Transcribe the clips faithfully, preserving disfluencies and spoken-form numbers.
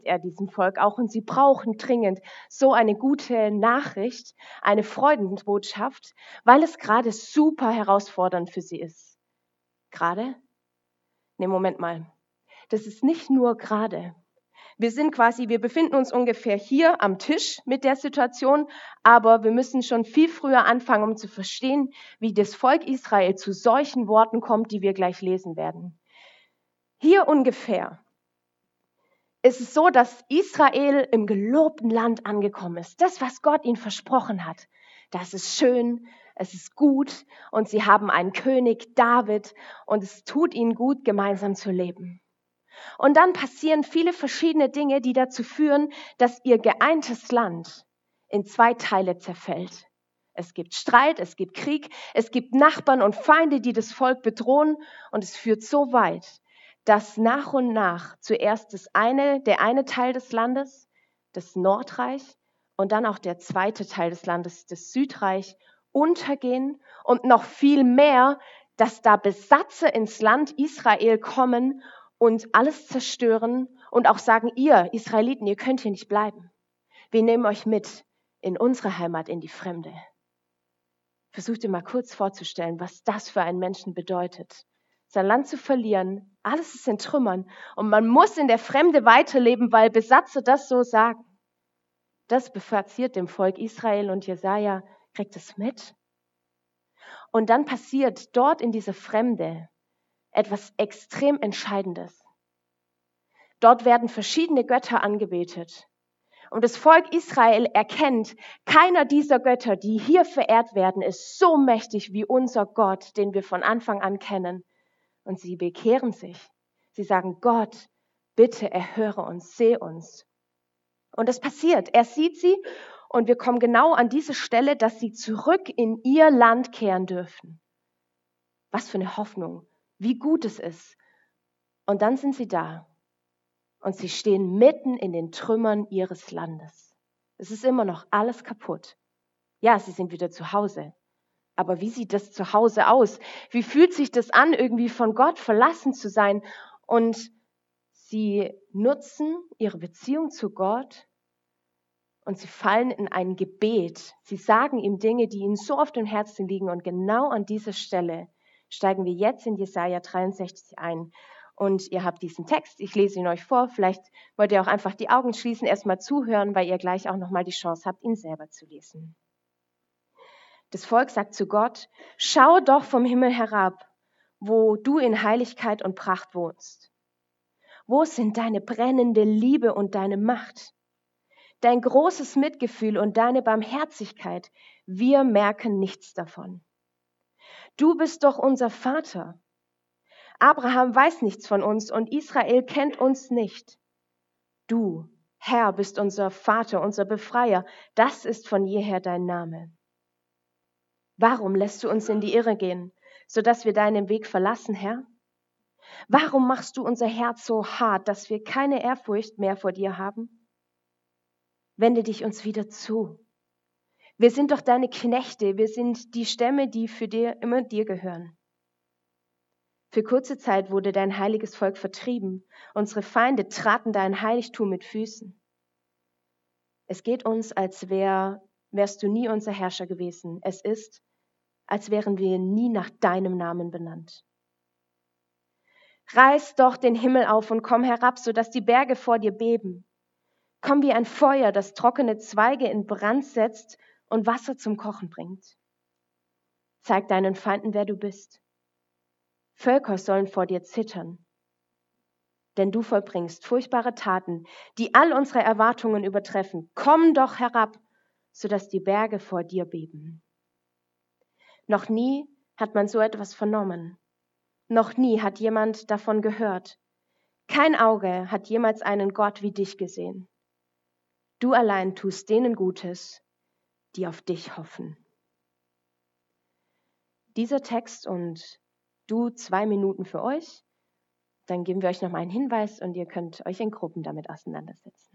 er diesem Volk auch. Und sie brauchen dringend so eine gute Nachricht, eine Freudenbotschaft, weil es gerade super herausfordernd für sie ist. Gerade? Nee, Moment mal. Das ist nicht nur gerade. Wir sind quasi, wir befinden uns ungefähr hier am Tisch mit der Situation, aber wir müssen schon viel früher anfangen, um zu verstehen, wie das Volk Israel zu solchen Worten kommt, die wir gleich lesen werden. Hier ungefähr ist es so, dass Israel im gelobten Land angekommen ist. Das, was Gott ihnen versprochen hat. Das ist schön, es ist gut und sie haben einen König, David, und es tut ihnen gut, gemeinsam zu leben. Und dann passieren viele verschiedene Dinge, die dazu führen, dass ihr geeintes Land in zwei Teile zerfällt. Es gibt Streit, es gibt Krieg, es gibt Nachbarn und Feinde, die das Volk bedrohen, und es führt so weit, dass nach und nach zuerst das eine, der eine Teil des Landes, das Nordreich, und dann auch der zweite Teil des Landes, das Südreich, untergehen und noch viel mehr, dass da Besatzer ins Land Israel kommen und alles zerstören und auch sagen, ihr Israeliten, ihr könnt hier nicht bleiben. Wir nehmen euch mit in unsere Heimat, in die Fremde. Versucht ihr mal kurz vorzustellen, was das für einen Menschen bedeutet. Sein Land zu verlieren, alles ist in Trümmern und man muss in der Fremde weiterleben, weil Besatzer das so sagen. Das passiert dem Volk Israel und Jesaja kriegt es mit. Und dann passiert dort in dieser Fremde etwas extrem Entscheidendes. Dort werden verschiedene Götter angebetet. Und das Volk Israel erkennt, keiner dieser Götter, die hier verehrt werden, ist so mächtig wie unser Gott, den wir von Anfang an kennen. Und sie bekehren sich. Sie sagen, Gott, bitte erhöre uns, sehe uns. Und es passiert. Er sieht sie und wir kommen genau an diese Stelle, dass sie zurück in ihr Land kehren dürfen. Was für eine Hoffnung, wie gut es ist. Und dann sind sie da. Und sie stehen mitten in den Trümmern ihres Landes. Es ist immer noch alles kaputt. Ja, sie sind wieder zu Hause. Aber wie sieht das zu Hause aus? Wie fühlt sich das an, irgendwie von Gott verlassen zu sein? Und sie nutzen ihre Beziehung zu Gott und sie fallen in ein Gebet. Sie sagen ihm Dinge, die ihnen so auf dem Herzen liegen. Und genau an dieser Stelle steigen wir jetzt in Jesaja dreiundsechzig ein. Und ihr habt diesen Text, ich lese ihn euch vor. Vielleicht wollt ihr auch einfach die Augen schließen, erstmal zuhören, weil ihr gleich auch nochmal die Chance habt, ihn selber zu lesen. Das Volk sagt zu Gott, schau doch vom Himmel herab, wo du in Heiligkeit und Pracht wohnst. Wo sind deine brennende Liebe und deine Macht? Dein großes Mitgefühl und deine Barmherzigkeit, wir merken nichts davon. Du bist doch unser Vater. Abraham weiß nichts von uns und Israel kennt uns nicht. Du, Herr, bist unser Vater, unser Befreier. Das ist von jeher dein Name. Warum lässt du uns in die Irre gehen, sodass wir deinen Weg verlassen, Herr? Warum machst du unser Herz so hart, dass wir keine Ehrfurcht mehr vor dir haben? Wende dich uns wieder zu. Wir sind doch deine Knechte, wir sind die Stämme, die für dir immer dir gehören. Für kurze Zeit wurde dein heiliges Volk vertrieben. Unsere Feinde traten dein Heiligtum mit Füßen. Es geht uns, als wär, wärst du nie unser Herrscher gewesen. Es ist, als wären wir nie nach deinem Namen benannt. Reiß doch den Himmel auf und komm herab, sodass die Berge vor dir beben. Komm wie ein Feuer, das trockene Zweige in Brand setzt und Wasser zum Kochen bringt. Zeig deinen Feinden, wer du bist. Völker sollen vor dir zittern. Denn du vollbringst furchtbare Taten, die all unsere Erwartungen übertreffen. Komm doch herab, sodass die Berge vor dir beben. Noch nie hat man so etwas vernommen. Noch nie hat jemand davon gehört. Kein Auge hat jemals einen Gott wie dich gesehen. Du allein tust denen Gutes, die auf dich hoffen. Dieser Text und du zwei Minuten für euch. Dann geben wir euch noch mal einen Hinweis und ihr könnt euch in Gruppen damit auseinandersetzen.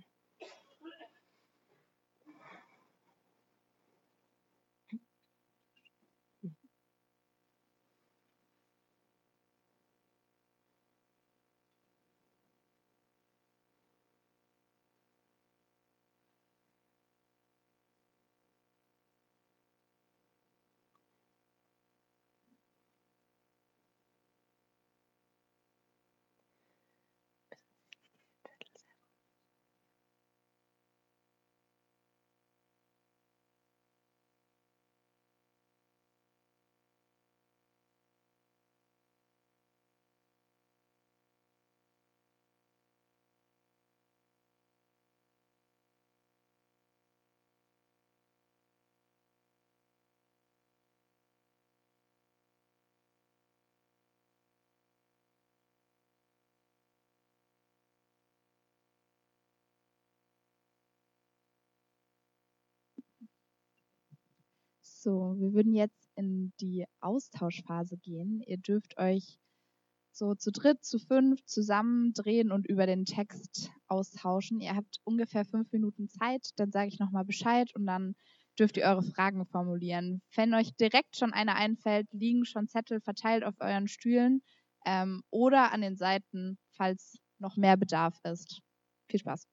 So, wir würden jetzt in die Austauschphase gehen. Ihr dürft euch so zu dritt, zu fünf zusammen drehen und über den Text austauschen. Ihr habt ungefähr fünf Minuten Zeit, dann sage ich nochmal Bescheid und dann dürft ihr eure Fragen formulieren. Wenn euch direkt schon eine einfällt, liegen schon Zettel verteilt auf euren Stühlen ähm, oder an den Seiten, falls noch mehr Bedarf ist. Viel Spaß.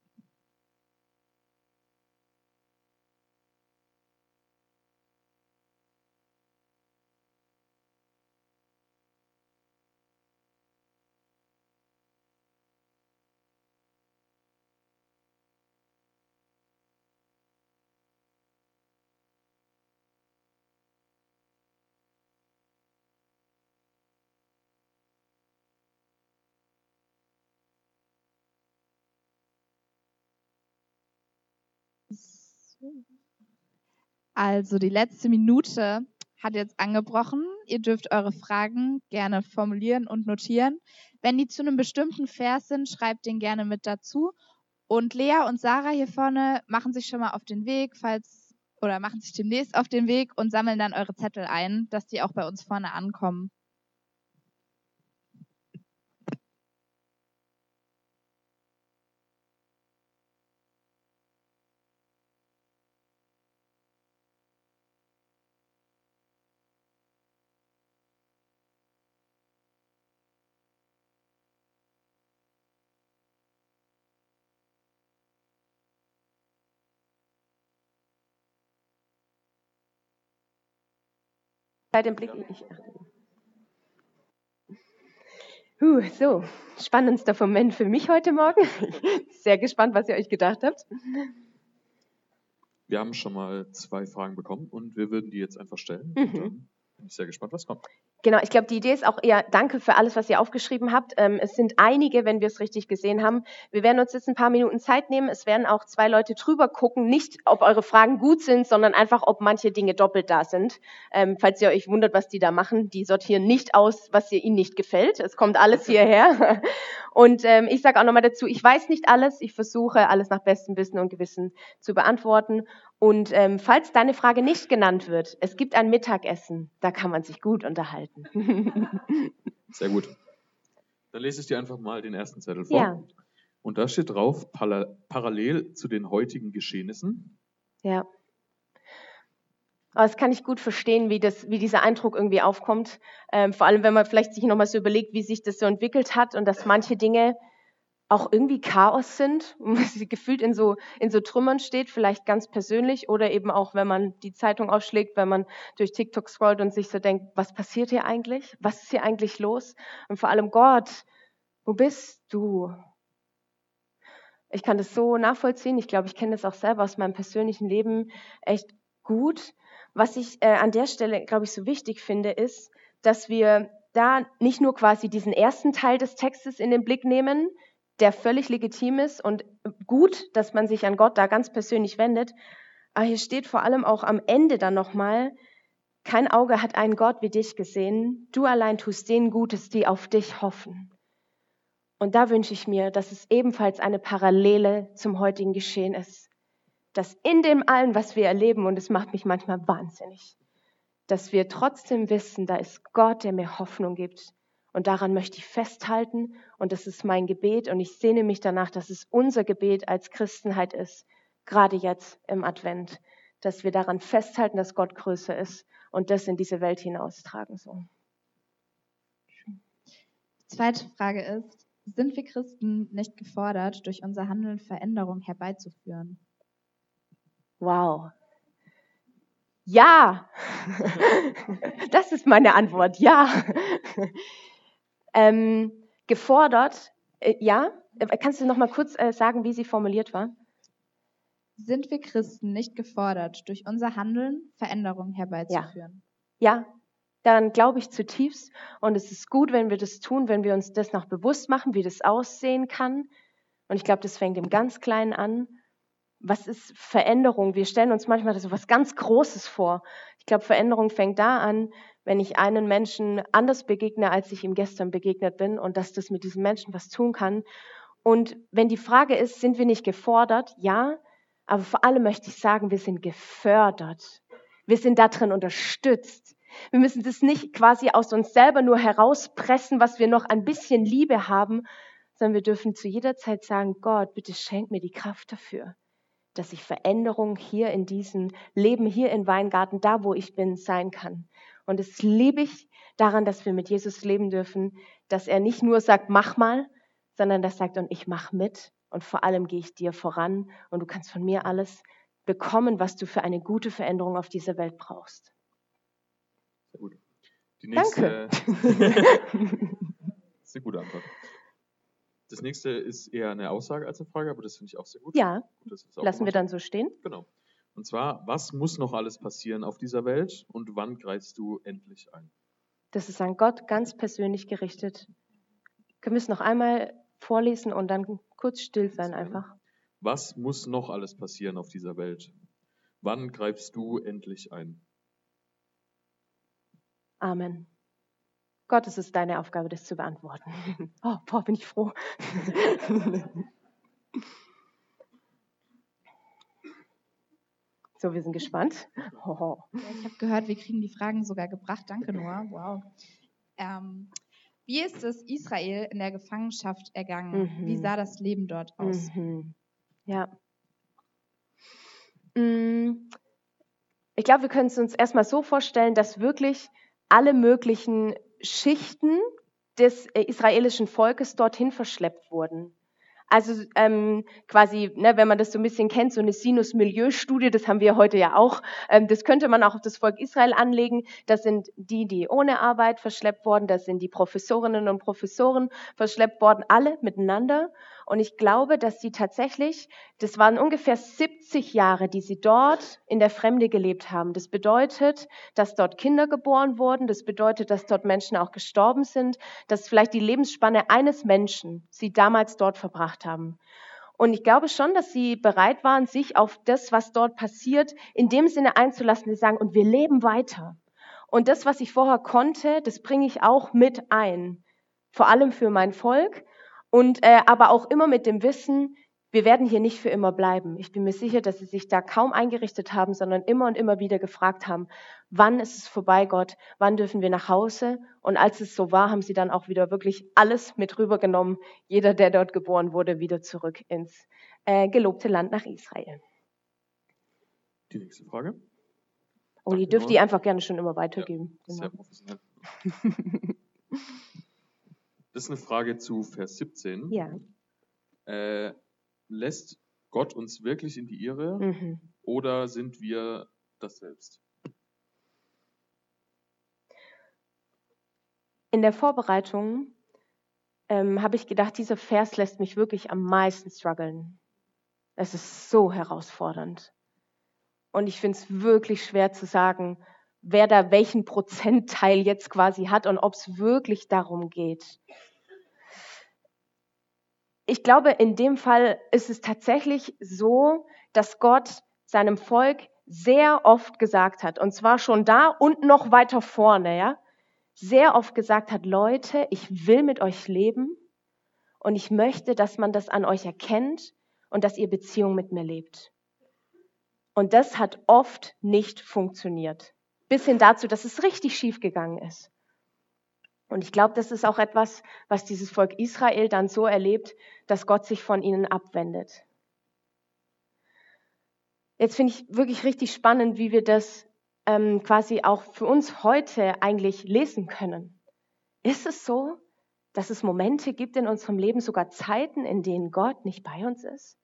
Also die letzte Minute hat jetzt angebrochen. Ihr dürft eure Fragen gerne formulieren und notieren. Wenn die zu einem bestimmten Vers sind, schreibt den gerne mit dazu. Und Lea und Sarah hier vorne machen sich schon mal auf den Weg, falls oder machen sich demnächst auf den Weg und sammeln dann eure Zettel ein, dass die auch bei uns vorne ankommen. Bei dem Blick ich uh, so, spannendster Moment für mich heute Morgen. Sehr gespannt, was ihr euch gedacht habt. Wir haben schon mal zwei Fragen bekommen und wir würden die jetzt einfach stellen. Mhm. Und dann bin ich sehr gespannt, was kommt. Genau, ich glaube, die Idee ist auch eher, danke für alles, was ihr aufgeschrieben habt. Ähm, es sind einige, wenn wir es richtig gesehen haben. Wir werden uns jetzt ein paar Minuten Zeit nehmen. Es werden auch zwei Leute drüber gucken, nicht ob eure Fragen gut sind, sondern einfach, ob manche Dinge doppelt da sind. Ähm, falls ihr euch wundert, was die da machen, die sortieren nicht aus, was ihr ihnen nicht gefällt. Es kommt alles hierher. Und ähm, ich sage auch nochmal dazu, ich weiß nicht alles. Ich versuche, alles nach bestem Wissen und Gewissen zu beantworten. Und ähm, falls deine Frage nicht genannt wird, es gibt ein Mittagessen, da kann man sich gut unterhalten. Sehr gut. Dann lese ich dir einfach mal den ersten Zettel vor. Ja. Und da steht drauf, para- parallel zu den heutigen Geschehnissen. Ja. Aber das kann ich gut verstehen, wie, das, wie dieser Eindruck irgendwie aufkommt. Ähm, vor allem, wenn man vielleicht sich nochmal so überlegt, wie sich das so entwickelt hat und dass manche Dinge auch irgendwie Chaos sind und man sie gefühlt in so, in so Trümmern steht, vielleicht ganz persönlich oder eben auch, wenn man die Zeitung aufschlägt, wenn man durch TikTok scrollt und sich so denkt, was passiert hier eigentlich? Was ist hier eigentlich los? Und vor allem Gott, wo bist du? Ich kann das so nachvollziehen. Ich glaube, ich kenne das auch selber aus meinem persönlichen Leben echt gut. Was ich äh, an der Stelle, glaube ich, so wichtig finde, ist, dass wir da nicht nur quasi diesen ersten Teil des Textes in den Blick nehmen, der völlig legitim ist und gut, dass man sich an Gott da ganz persönlich wendet. Aber hier steht vor allem auch am Ende dann nochmal, kein Auge hat einen Gott wie dich gesehen. Du allein tust denen Gutes, die auf dich hoffen. Und da wünsche ich mir, dass es ebenfalls eine Parallele zum heutigen Geschehen ist. Dass in dem allen, was wir erleben, und es macht mich manchmal wahnsinnig, dass wir trotzdem wissen, da ist Gott, der mir Hoffnung gibt. Und daran möchte ich festhalten. Und das ist mein Gebet. Und ich sehne mich danach, dass es unser Gebet als Christenheit ist, gerade jetzt im Advent, dass wir daran festhalten, dass Gott größer ist und das in diese Welt hinaustragen. So. Die zweite Frage ist, sind wir Christen nicht gefordert, durch unser Handeln Veränderung herbeizuführen? Wow. Ja, das ist meine Antwort, ja. ähm, gefordert, äh, ja. Kannst du noch mal kurz äh, sagen, wie sie formuliert war? Sind wir Christen nicht gefordert, durch unser Handeln Veränderung herbeizuführen? Ja, ja. Daran glaube ich zutiefst. Und es ist gut, wenn wir das tun, wenn wir uns das noch bewusst machen, wie das aussehen kann. Und ich glaube, das fängt im ganz Kleinen an. Was ist Veränderung? Wir stellen uns manchmal so was ganz Großes vor. Ich glaube, Veränderung fängt da an, wenn ich einen Menschen anders begegne, als ich ihm gestern begegnet bin und dass das mit diesem Menschen was tun kann. Und wenn die Frage ist, sind wir nicht gefordert? Ja, aber vor allem möchte ich sagen, wir sind gefördert. Wir sind darin unterstützt. Wir müssen das nicht quasi aus uns selber nur herauspressen, was wir noch ein bisschen Liebe haben, sondern wir dürfen zu jeder Zeit sagen, Gott, bitte schenk mir die Kraft dafür, dass ich Veränderung hier in diesem Leben, hier in Weingarten, da wo ich bin, sein kann. Und das liebe ich daran, dass wir mit Jesus leben dürfen, dass er nicht nur sagt, mach mal, sondern dass er sagt, und ich mach mit und vor allem gehe ich dir voran und du kannst von mir alles bekommen, was du für eine gute Veränderung auf dieser Welt brauchst. Sehr gut. Die nächste, Danke. das ist eine gute Antwort. Das nächste ist eher eine Aussage als eine Frage, aber das finde ich auch sehr gut. Ja, gut dass wir es auch lassen wir gemacht dann so stehen. haben. Genau. Und zwar, was muss noch alles passieren auf dieser Welt und wann greifst du endlich ein? Das ist an Gott ganz persönlich gerichtet. Können wir es noch einmal vorlesen und dann kurz still sein einfach? Was muss noch alles passieren auf dieser Welt? Wann greifst du endlich ein? Amen. Gott, es ist deine Aufgabe, das zu beantworten. Oh, boah, bin ich froh. So, wir sind gespannt. Oh. Ja, ich habe gehört, wir kriegen die Fragen sogar gebracht. Danke, Noah. Wow. Ähm, wie ist es Israel in der Gefangenschaft ergangen? Mhm. Wie sah das Leben dort aus? Mhm. Ja. Ich glaube, wir können es uns erstmal so vorstellen, dass wirklich alle möglichen Schichten des israelischen Volkes dorthin verschleppt wurden. Also ähm, quasi, ne, wenn man das so ein bisschen kennt, so eine Sinus-Milieu-Studie, das haben wir heute ja auch, ähm, das könnte man auch auf das Volk Israel anlegen. Das sind die, die ohne Arbeit verschleppt wurden, das sind die Professorinnen und Professoren verschleppt worden, alle miteinander. Und ich glaube, dass sie tatsächlich, das waren ungefähr siebzig Jahre, die sie dort in der Fremde gelebt haben. Das bedeutet, dass dort Kinder geboren wurden, das bedeutet, dass dort Menschen auch gestorben sind, dass vielleicht die Lebensspanne eines Menschen sie damals dort verbracht haben. Und ich glaube schon, dass sie bereit waren, sich auf das, was dort passiert, in dem Sinne einzulassen, die sagen, und wir leben weiter. Und das, was ich vorher konnte, das bringe ich auch mit ein. Vor allem für mein Volk. Und äh, aber auch immer mit dem Wissen, wir werden hier nicht für immer bleiben. Ich bin mir sicher, dass sie sich da kaum eingerichtet haben, sondern immer und immer wieder gefragt haben, wann ist es vorbei, Gott? Wann dürfen wir nach Hause? Und als es so war, haben sie dann auch wieder wirklich alles mit rübergenommen. Jeder, der dort geboren wurde, wieder zurück ins äh, gelobte Land nach Israel. Die nächste Frage. Oh, Danke, die dürft Noah. ihr einfach gerne schon immer weitergeben. Ja, sehr Genau. professionell. Das ist eine Frage zu Vers siebzehn. Ja. Äh, lässt Gott uns wirklich in die Irre Mhm. oder sind wir das selbst? In der Vorbereitung ähm, habe ich gedacht, dieser Vers lässt mich wirklich am meisten strugglen. Es ist so herausfordernd. Und ich finde es wirklich schwer zu sagen, wer da welchen Prozentteil jetzt quasi hat und ob es wirklich darum geht. Ich glaube, in dem Fall ist es tatsächlich so, dass Gott seinem Volk sehr oft gesagt hat, und zwar schon da und noch weiter vorne, ja, sehr oft gesagt hat, Leute, ich will mit euch leben und ich möchte, dass man das an euch erkennt und dass ihr Beziehung mit mir lebt. Und das hat oft nicht funktioniert. Bis hin dazu, dass es richtig schief gegangen ist. Und ich glaube, das ist auch etwas, was dieses Volk Israel dann so erlebt, dass Gott sich von ihnen abwendet. Jetzt finde ich wirklich richtig spannend, wie wir das ähm, quasi auch für uns heute eigentlich lesen können. Ist es so, dass es Momente gibt in unserem Leben, sogar Zeiten, in denen Gott nicht bei uns ist?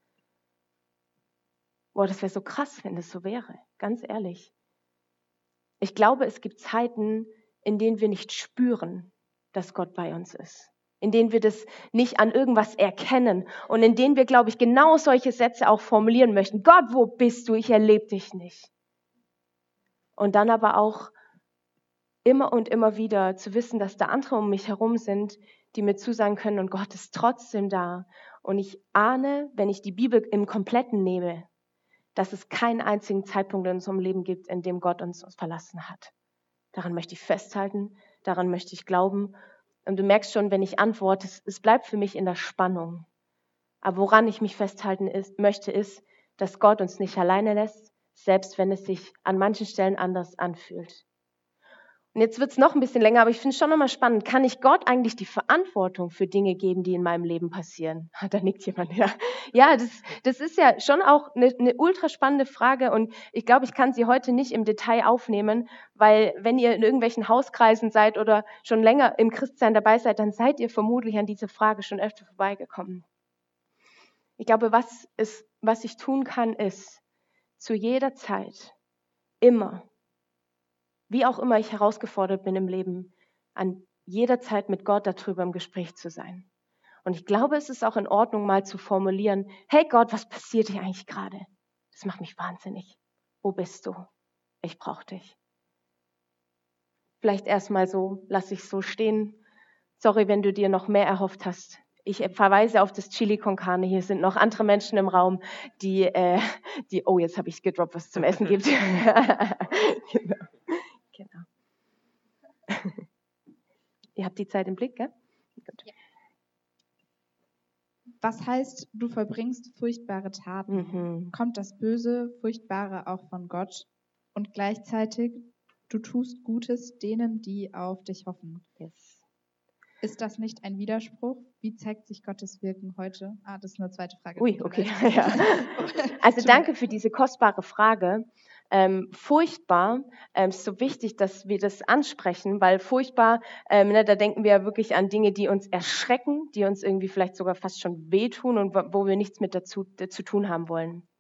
Boah, das wäre so krass, wenn das so wäre, ganz ehrlich. Ich glaube, es gibt Zeiten, in denen wir nicht spüren, dass Gott bei uns ist. In denen wir das nicht an irgendwas erkennen und in denen wir, glaube ich, genau solche Sätze auch formulieren möchten. Gott, wo bist du? Ich erlebe dich nicht. Und dann aber auch immer und immer wieder zu wissen, dass da andere um mich herum sind, die mir zusagen können und Gott ist trotzdem da. Und ich ahne, wenn ich die Bibel im Kompletten nehme, dass es keinen einzigen Zeitpunkt in unserem Leben gibt, in dem Gott uns verlassen hat. Daran möchte ich festhalten, daran möchte ich glauben. Und du merkst schon, wenn ich antworte, es, es bleibt für mich in der Spannung. Aber woran ich mich festhalten ist, möchte, ist, dass Gott uns nicht alleine lässt, selbst wenn es sich an manchen Stellen anders anfühlt. Und jetzt wird es noch ein bisschen länger, aber ich finde es schon nochmal spannend. Kann ich Gott eigentlich die Verantwortung für Dinge geben, die in meinem Leben passieren? Da nickt jemand, ja. Ja, das, das ist ja schon auch eine, eine ultra spannende Frage und ich glaube, ich kann sie heute nicht im Detail aufnehmen, weil wenn ihr in irgendwelchen Hauskreisen seid oder schon länger im Christsein dabei seid, dann seid ihr vermutlich an diese Frage schon öfter vorbeigekommen. Ich glaube, was, ist, was ich tun kann, ist, zu jeder Zeit, immer, wie auch immer ich herausgefordert bin im Leben, an jeder Zeit mit Gott darüber im Gespräch zu sein. Und ich glaube, es ist auch in Ordnung, mal zu formulieren, hey Gott, was passiert hier eigentlich gerade? Das macht mich wahnsinnig. Wo bist du? Ich brauche dich. Vielleicht erstmal so, lass ich so stehen. Sorry, wenn du dir noch mehr erhofft hast. Ich verweise auf das Chili con Carne. Hier sind noch andere Menschen im Raum, die, äh, die oh, jetzt habe ich es gedroppt, was es zum Essen gibt. Genau. Genau. Ihr habt die Zeit im Blick, gell? Gut. Ja. Was heißt, du vollbringst furchtbare Taten? Mhm. Kommt das Böse, Furchtbare auch von Gott? Und gleichzeitig, du tust Gutes denen, die auf dich hoffen. Yes. Ist das nicht ein Widerspruch? Wie zeigt sich Gottes Wirken heute? Ah, das ist eine zweite Frage. Ui, okay. Ja. Also danke für diese kostbare Frage. Ähm, furchtbar, ähm, ist so wichtig, dass wir das ansprechen, weil furchtbar, ähm, ne, da denken wir ja wirklich an Dinge, die uns erschrecken, die uns irgendwie vielleicht sogar fast schon wehtun und wo, wo wir nichts mit dazu äh, zu tun haben wollen.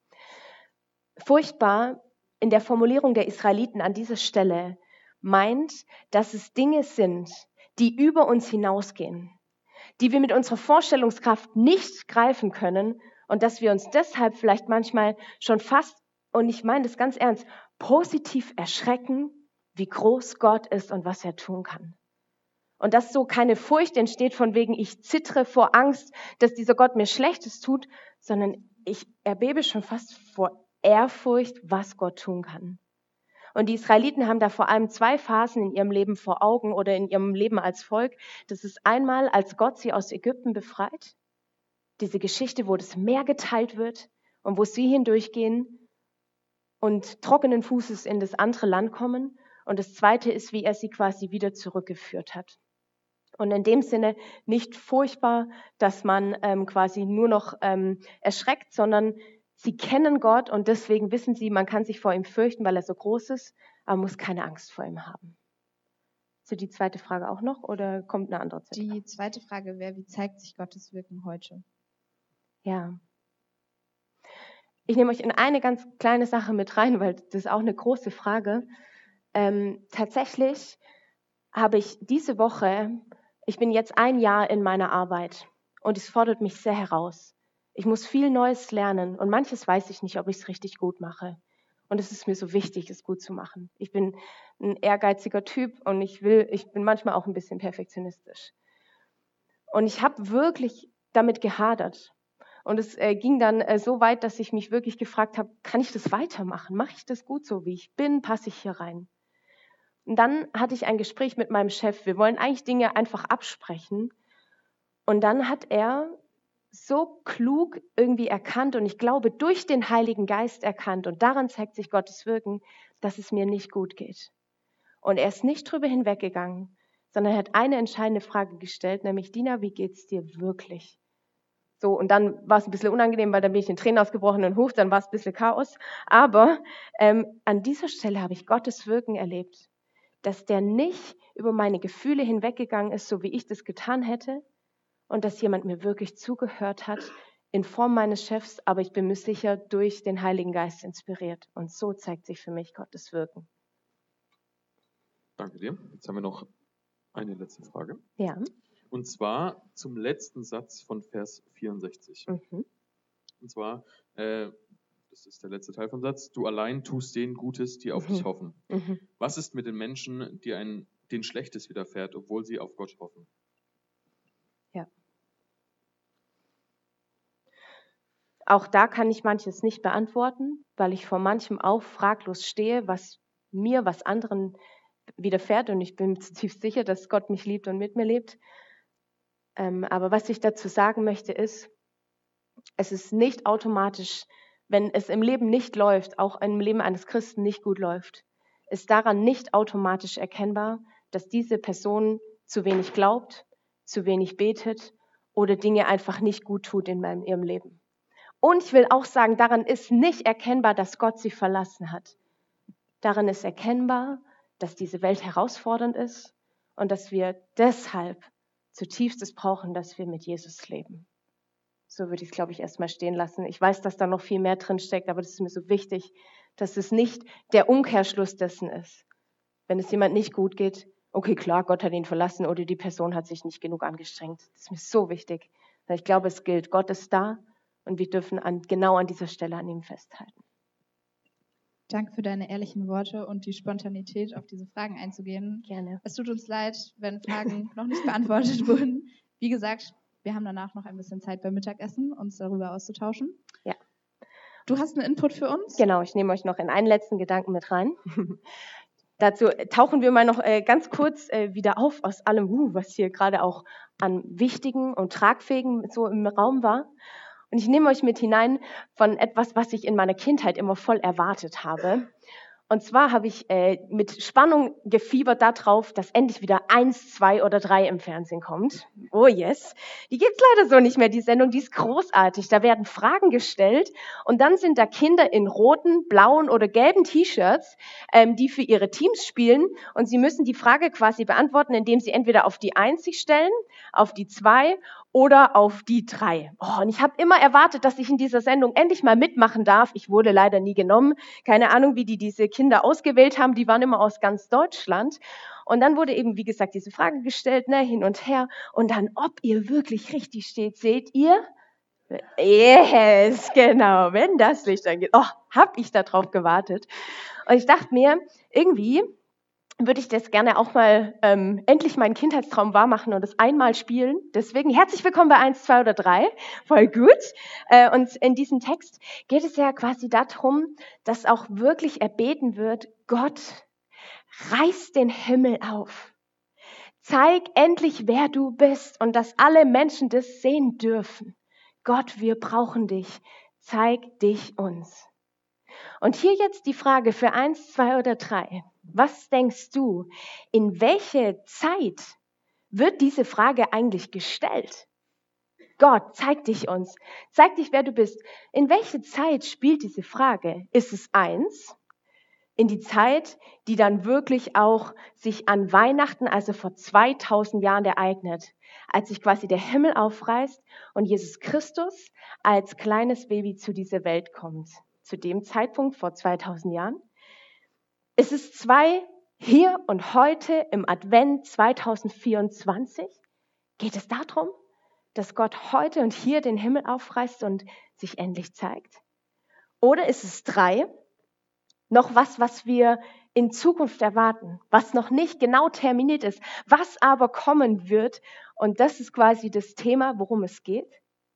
Furchtbar in der Formulierung der Israeliten an dieser Stelle meint, dass es Dinge sind, die über uns hinausgehen, die wir mit unserer Vorstellungskraft nicht greifen können und dass wir uns deshalb vielleicht manchmal schon fast, und ich meine das ganz ernst, positiv erschrecken, wie groß Gott ist und was er tun kann. Und dass so keine Furcht entsteht von wegen, ich zittere vor Angst, dass dieser Gott mir Schlechtes tut, sondern ich erbebe schon fast vor Ehrfurcht, was Gott tun kann. Und die Israeliten haben da vor allem zwei Phasen in ihrem Leben vor Augen oder in ihrem Leben als Volk. Das ist einmal, als Gott sie aus Ägypten befreit. Diese Geschichte, wo das Meer geteilt wird und wo sie hindurchgehen und trockenen Fußes in das andere Land kommen. Und das zweite ist, wie er sie quasi wieder zurückgeführt hat. Und in dem Sinne nicht furchtbar, dass man ähm, quasi nur noch ähm, erschreckt, sondern sie kennen Gott und deswegen wissen sie, man kann sich vor ihm fürchten, weil er so groß ist, aber muss keine Angst vor ihm haben. So die zweite Frage auch noch oder kommt eine andere Zeit? Die zweite Frage wäre, wie zeigt sich Gottes Wirken heute? Ja. Ich nehme euch in eine ganz kleine Sache mit rein, weil das ist auch eine große Frage. Ähm, tatsächlich habe ich diese Woche, ich bin jetzt ein Jahr in meiner Arbeit und es fordert mich sehr heraus. Ich muss viel Neues lernen und manches weiß ich nicht, ob ich es richtig gut mache. Und es ist mir so wichtig, es gut zu machen. Ich bin ein ehrgeiziger Typ und ich will, ich bin manchmal auch ein bisschen perfektionistisch. Und ich habe wirklich damit gehadert. Und es äh, ging dann äh, so weit, dass ich mich wirklich gefragt habe, kann ich das weitermachen? Mache ich das gut so, wie ich bin? Passe ich hier rein? Und dann hatte ich ein Gespräch mit meinem Chef. Wir wollen eigentlich Dinge einfach absprechen. Und dann hat er so klug irgendwie erkannt und ich glaube durch den Heiligen Geist erkannt und daran zeigt sich Gottes Wirken, dass es mir nicht gut geht. Und er ist nicht drüber hinweggegangen, sondern er hat eine entscheidende Frage gestellt, nämlich Dina, wie geht's dir wirklich? So, und dann war es ein bisschen unangenehm, weil dann bin ich in Tränen ausgebrochen und hoch, dann war es ein bisschen Chaos. Aber ähm, an dieser Stelle habe ich Gottes Wirken erlebt, dass der nicht über meine Gefühle hinweggegangen ist, so wie ich das getan hätte, und dass jemand mir wirklich zugehört hat in Form meines Chefs, aber ich bin mir sicher durch den Heiligen Geist inspiriert. Und so zeigt sich für mich Gottes Wirken. Danke dir. Jetzt haben wir noch eine letzte Frage. Ja. Und zwar zum letzten Satz von Vers vierundsechzig. Mhm. Und zwar, äh, das ist der letzte Teil vom Satz, du allein tust denen Gutes, die auf Mhm. dich hoffen. Mhm. Was ist mit den Menschen, die ein, denen Schlechtes widerfährt, obwohl sie auf Gott hoffen? Ja. Auch da kann ich manches nicht beantworten, weil ich vor manchem auch fraglos stehe, was mir, was anderen widerfährt. Und ich bin zutiefst sicher, dass Gott mich liebt und mit mir lebt. Ähm, aber was ich dazu sagen möchte, ist, es ist nicht automatisch wenn es im Leben nicht läuft, auch im Leben eines Christen nicht gut läuft, ist daran nicht automatisch erkennbar, dass diese Person zu wenig glaubt, zu wenig betet oder Dinge einfach nicht gut tut in meinem, ihrem Leben. Und ich will auch sagen, daran ist nicht erkennbar, dass Gott sie verlassen hat. Daran ist erkennbar, dass diese Welt herausfordernd ist und dass wir deshalb zutiefst es brauchen, dass wir mit Jesus leben. So würde ich es, glaube ich, erstmal stehen lassen. Ich weiß, dass da noch viel mehr drin steckt, aber das ist mir so wichtig, dass es nicht der Umkehrschluss dessen ist. Wenn es jemand nicht gut geht, okay, klar, Gott hat ihn verlassen oder die Person hat sich nicht genug angestrengt. Das ist mir so wichtig. Weil ich glaube, es gilt, Gott ist da und wir dürfen an, genau an dieser Stelle an ihm festhalten. Danke für deine ehrlichen Worte und die Spontanität, auf diese Fragen einzugehen. Gerne. Es tut uns leid, wenn Fragen noch nicht beantwortet wurden. Wie gesagt, wir haben danach noch ein bisschen Zeit beim Mittagessen, uns darüber auszutauschen. Ja. Du hast einen Input für uns? Genau, ich nehme euch noch in einen letzten Gedanken mit rein. Dazu tauchen wir mal noch äh, ganz kurz äh, wieder auf aus allem, uh, was hier gerade auch an wichtigen und tragfähigen so im Raum war. Und ich nehme euch mit hinein von etwas, was ich in meiner Kindheit immer voll erwartet habe. Und zwar habe ich äh, mit Spannung gefiebert darauf, dass endlich wieder eins, zwei oder drei im Fernsehen kommt. Oh yes. Die gibt's leider so nicht mehr, die Sendung, die ist großartig. Da werden Fragen gestellt und dann sind da Kinder in roten, blauen oder gelben T-Shirts, ähm, die für ihre Teams spielen und sie müssen die Frage quasi beantworten, indem sie entweder auf die eins sich stellen, auf die zwei oder auf die drei. Oh, und ich habe immer erwartet, dass ich in dieser Sendung endlich mal mitmachen darf. Ich wurde leider nie genommen. Keine Ahnung, wie die diese Kinder ausgewählt haben. Die waren immer aus ganz Deutschland. Und dann wurde eben, wie gesagt, diese Frage gestellt, ne, hin und her. Und dann, ob ihr wirklich richtig steht, seht ihr? Yes, genau, wenn das Licht angeht. Oh, hab ich da drauf gewartet. Und ich dachte mir, irgendwie würde ich das gerne auch mal ähm, endlich meinen Kindheitstraum wahrmachen und das einmal spielen. Deswegen herzlich willkommen bei eins, zwei oder drei. Voll gut. Äh, und in diesem Text geht es ja quasi darum, dass auch wirklich erbeten wird, Gott, reiß den Himmel auf. Zeig endlich, wer du bist und dass alle Menschen das sehen dürfen. Gott, wir brauchen dich. Zeig dich uns. Und hier jetzt die Frage für eins, zwei oder drei. Was denkst du, in welche Zeit wird diese Frage eigentlich gestellt? Gott, zeig dich uns. Zeig dich, wer du bist. In welche Zeit spielt diese Frage? Ist es eins? In die Zeit, die dann wirklich auch sich an Weihnachten, also vor zweitausend Jahren ereignet, als sich quasi der Himmel aufreißt und Jesus Christus als kleines Baby zu dieser Welt kommt. Zu dem Zeitpunkt vor zweitausend Jahren. Es ist zwei, hier und heute im Advent zweitausendvierundzwanzig. Geht es darum, dass Gott heute und hier den Himmel aufreißt und sich endlich zeigt? Oder ist es drei, noch was, was wir in Zukunft erwarten, was noch nicht genau terminiert ist, was aber kommen wird? Und das ist quasi das Thema, worum es geht.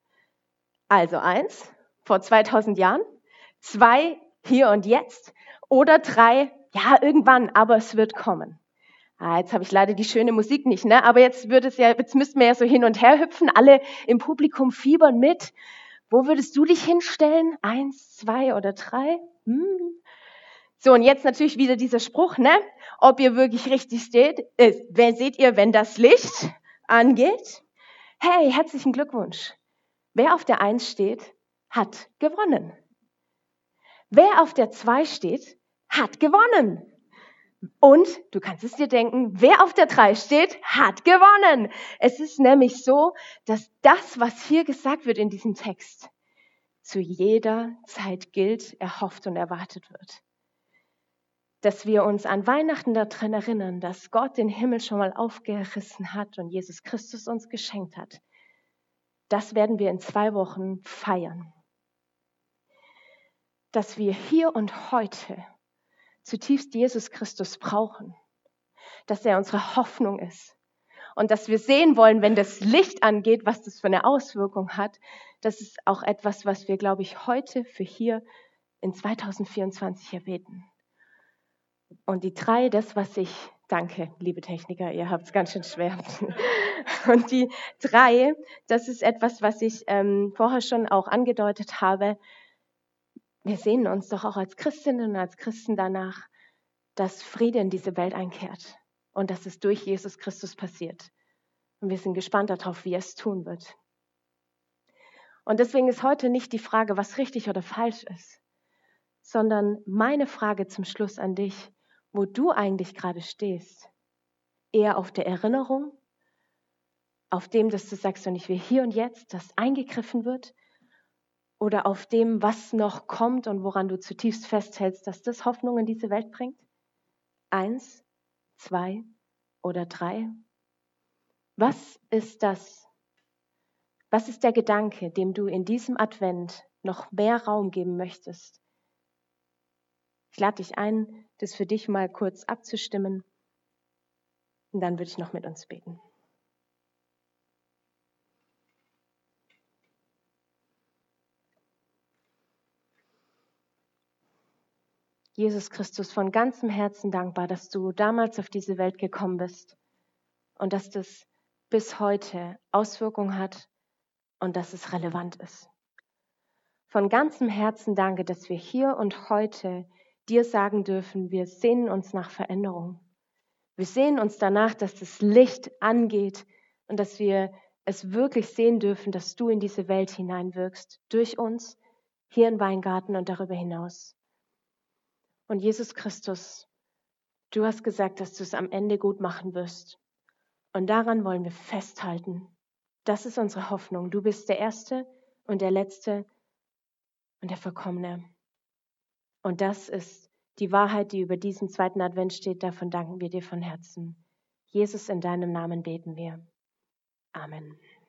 Also eins, vor zweitausend Jahren. Zwei, hier und jetzt. Oder drei, ja, irgendwann, aber es wird kommen. Ah, jetzt habe ich leider die schöne Musik nicht, ne? Aber jetzt würde es ja, jetzt müssten wir ja so hin und her hüpfen, alle im Publikum fiebern mit. Wo würdest du dich hinstellen? Eins, zwei oder drei? Hm. So, und jetzt natürlich wieder dieser Spruch, ne? Ob ihr wirklich richtig steht, äh, wer seht ihr, wenn das Licht angeht? Hey, herzlichen Glückwunsch. Wer auf der Eins steht, hat gewonnen. Wer auf der zwei steht, hat gewonnen. Und du kannst es dir denken, wer auf der drei steht, hat gewonnen. Es ist nämlich so, dass das, was hier gesagt wird in diesem Text, zu jeder Zeit gilt, erhofft und erwartet wird. Dass wir uns an Weihnachten daran erinnern, dass Gott den Himmel schon mal aufgerissen hat und Jesus Christus uns geschenkt hat. Das werden wir in zwei Wochen feiern. Dass wir hier und heute zutiefst Jesus Christus brauchen, dass er unsere Hoffnung ist und dass wir sehen wollen, wenn das Licht angeht, was das für eine Auswirkung hat. Das ist auch etwas, was wir, glaube ich, heute für hier in zweitausendvierundzwanzig erbeten. Und die drei, das, was ich, danke, liebe Techniker, ihr habt es ganz schön schwer. Und die drei, das ist etwas, was ich ähm, vorher schon auch angedeutet habe. wir sehnen uns doch auch als Christinnen und als Christen danach, dass Friede in diese Welt einkehrt und dass es durch Jesus Christus passiert. Und wir sind gespannt darauf, wie er es tun wird. Und deswegen ist heute nicht die Frage, was richtig oder falsch ist, sondern meine Frage zum Schluss an dich, wo du eigentlich gerade stehst. Eher auf der Erinnerung, auf dem, dass du sagst, und ich will hier und jetzt, dass eingegriffen wird, oder auf dem, was noch kommt und woran du zutiefst festhältst, dass das Hoffnung in diese Welt bringt? Eins, zwei oder drei? Was ist das? Was ist der Gedanke, dem du in diesem Advent noch mehr Raum geben möchtest? Ich lade dich ein, das für dich mal kurz abzustimmen. Und dann würde ich noch mit uns beten. Jesus Christus, von ganzem Herzen dankbar, dass du damals auf diese Welt gekommen bist und dass das bis heute Auswirkungen hat und dass es relevant ist. Von ganzem Herzen danke, dass wir hier und heute dir sagen dürfen, wir sehnen uns nach Veränderung. Wir sehnen uns danach, dass das Licht angeht und dass wir es wirklich sehen dürfen, dass du in diese Welt hineinwirkst, durch uns, hier im Weingarten und darüber hinaus. Und Jesus Christus, du hast gesagt, dass du es am Ende gut machen wirst. Und daran wollen wir festhalten. Das ist unsere Hoffnung. Du bist der Erste und der Letzte und der Vollkommene. Und das ist die Wahrheit, die über diesen zweiten Advent steht. Davon danken wir dir von Herzen. Jesus, in deinem Namen beten wir. Amen.